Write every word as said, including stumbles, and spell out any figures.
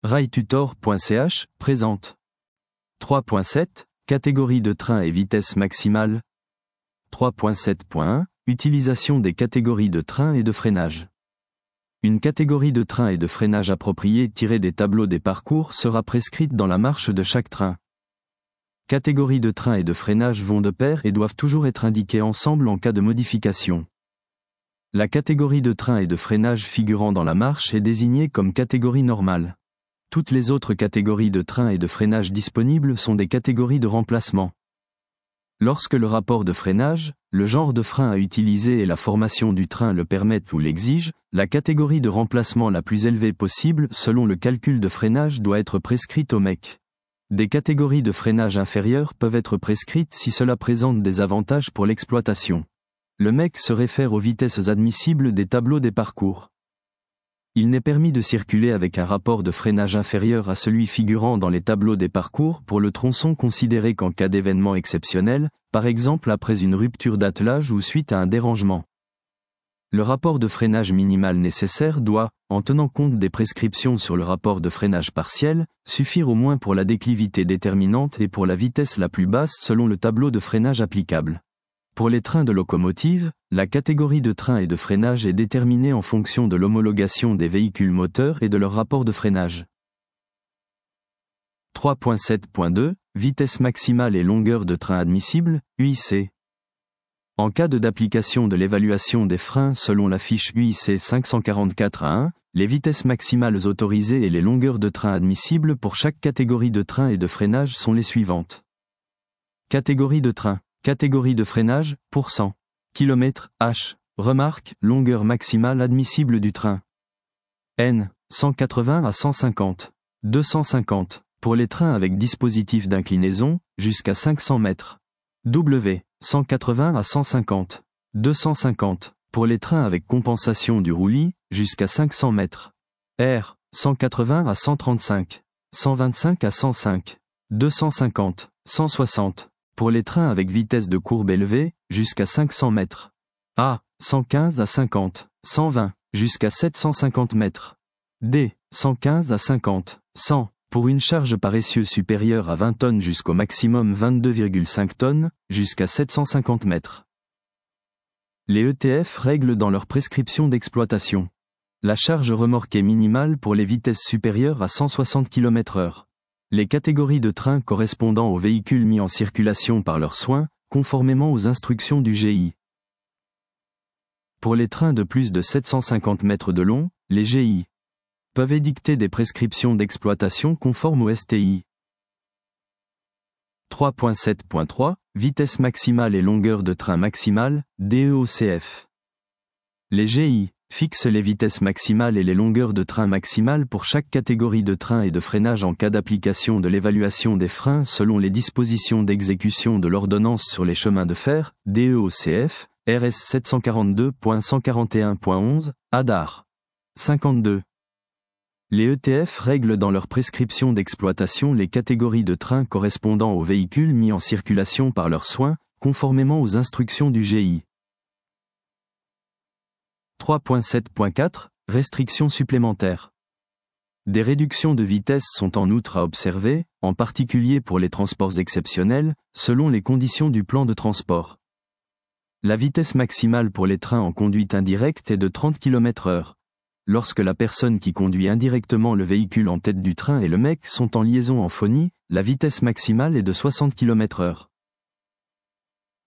railtutor point c h présente. trois point sept Catégorie de train et vitesse maximale. trois point sept point un Utilisation des catégories de train et de freinage. Une catégorie de train et de freinage appropriée tirée des tableaux des parcours sera prescrite dans la marche de chaque train. Catégories de train et de freinage vont de pair et doivent toujours être indiquées ensemble en cas de modification. La catégorie de train et de freinage figurant dans la marche est désignée comme catégorie normale. Toutes les autres catégories de train et de freinage disponibles sont des catégories de remplacement. Lorsque le rapport de freinage, le genre de frein à utiliser et la formation du train le permettent ou l'exigent, la catégorie de remplacement la plus élevée possible selon le calcul de freinage doit être prescrite au M E C. Des catégories de freinage inférieures peuvent être prescrites si cela présente des avantages pour l'exploitation. Le M E C se réfère aux vitesses admissibles des tableaux des parcours. Il n'est permis de circuler avec un rapport de freinage inférieur à celui figurant dans les tableaux des parcours pour le tronçon considéré qu'en cas d'événement exceptionnel, par exemple après une rupture d'attelage ou suite à un dérangement. Le rapport de freinage minimal nécessaire doit, en tenant compte des prescriptions sur le rapport de freinage partiel, suffire au moins pour la déclivité déterminante et pour la vitesse la plus basse selon le tableau de freinage applicable. Pour les trains de locomotive, la catégorie de train et de freinage est déterminée en fonction de l'homologation des véhicules moteurs et de leur rapport de freinage. trois point sept point deux Vitesse maximale et longueur de train admissible, U I C. En cas de d'application de l'évaluation des freins selon la fiche U I C cinq cent quarante-quatre A un, les vitesses maximales autorisées et les longueurs de train admissibles pour chaque catégorie de train et de freinage sont les suivantes. Catégorie de train. Catégorie de freinage, pour cent. Kilomètres, H. Remarque, longueur maximale admissible du train. N. cent quatre-vingts à cent cinquante. deux cent cinquante. Pour les trains avec dispositif d'inclinaison, jusqu'à cinq cents mètres. W. cent quatre-vingts à cent cinquante. deux cent cinquante. Pour les trains avec compensation du roulis, jusqu'à cinq cents mètres. R. cent quatre-vingts à cent trente-cinq. cent vingt-cinq à cent cinq. deux cent cinquante. cent soixante. Pour les trains avec vitesse de courbe élevée, jusqu'à cinq cents mètres. A. cent quinze à cinquante. cent vingt. Jusqu'à sept cent cinquante mètres. D. cent quinze à cinquante. cent. Pour une charge par essieu supérieure à vingt tonnes jusqu'au maximum vingt-deux virgule cinq tonnes, jusqu'à sept cent cinquante mètres. Les E T F règlent dans leur prescription d'exploitation la charge remorquée minimale pour les vitesses supérieures à cent soixante kilomètres heure. Les catégories de trains correspondant aux véhicules mis en circulation par leurs soins, conformément aux instructions du G I. Pour les trains de plus de sept cent cinquante mètres de long, les G I peuvent édicter des prescriptions d'exploitation conformes au S T I. trois point sept point trois Vitesse maximale et longueur de train maximale, D E O C F. Les G I fixent les vitesses maximales et les longueurs de train maximales pour chaque catégorie de train et de freinage en cas d'application de l'évaluation des freins selon les dispositions d'exécution de l'ordonnance sur les chemins de fer, D E O C F, R S sept cent quarante-deux point cent quarante et un point onze, A D A R. cinquante-deux. Les E T F règlent dans leur prescription d'exploitation les catégories de trains correspondant aux véhicules mis en circulation par leurs soins, conformément aux instructions du G I. trois point sept point quatre Restrictions supplémentaires. Des réductions de vitesse sont en outre à observer, en particulier pour les transports exceptionnels, selon les conditions du plan de transport. La vitesse maximale pour les trains en conduite indirecte est de trente kilomètres heure. Lorsque la personne qui conduit indirectement le véhicule en tête du train et le M E C sont en liaison en phonie, la vitesse maximale est de soixante kilomètres heure.